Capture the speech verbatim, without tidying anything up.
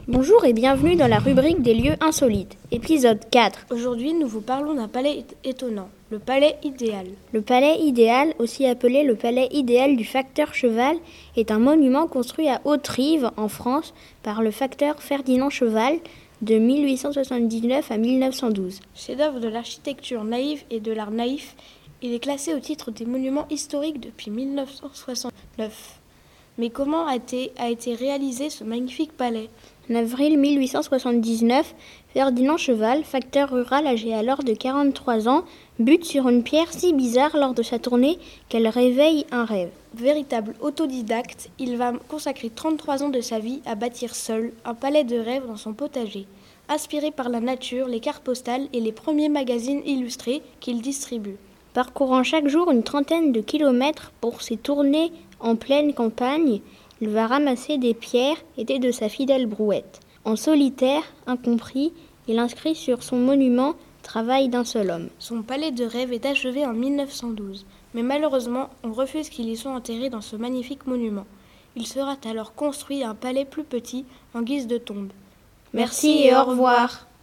Bonjour et bienvenue dans la rubrique des lieux insolites, épisode quatre. Aujourd'hui, nous vous parlons d'un palais étonnant, le palais idéal. Le palais idéal, aussi appelé le palais idéal du facteur Cheval, est un monument construit à Haute-Rive, en France, par le facteur Ferdinand Cheval de mille huit cent soixante-dix-neuf à mille neuf cent douze. Chef-d'œuvre de l'architecture naïve et de l'art naïf, il est classé au titre des monuments historiques depuis mille neuf cent soixante-neuf. Mais comment a été, a été réalisé ce magnifique palais ? En avril mille huit cent soixante-dix-neuf, Ferdinand Cheval, facteur rural âgé alors de quarante-trois ans, bute sur une pierre si bizarre lors de sa tournée qu'elle réveille un rêve. Véritable autodidacte, il va consacrer trente-trois ans de sa vie à bâtir seul un palais de rêve dans son potager, inspiré par la nature, les cartes postales et les premiers magazines illustrés qu'il distribue. Parcourant chaque jour une trentaine de kilomètres pour ses tournées en pleine campagne, il va ramasser des pierres aidé de sa fidèle brouette. En solitaire, incompris, il inscrit sur son monument « Travail d'un seul homme ». Son palais de rêve est achevé en mille neuf cent douze, mais malheureusement, on refuse qu'il y soit enterré dans ce magnifique monument. Il sera alors construit un palais plus petit en guise de tombe. Merci et au revoir.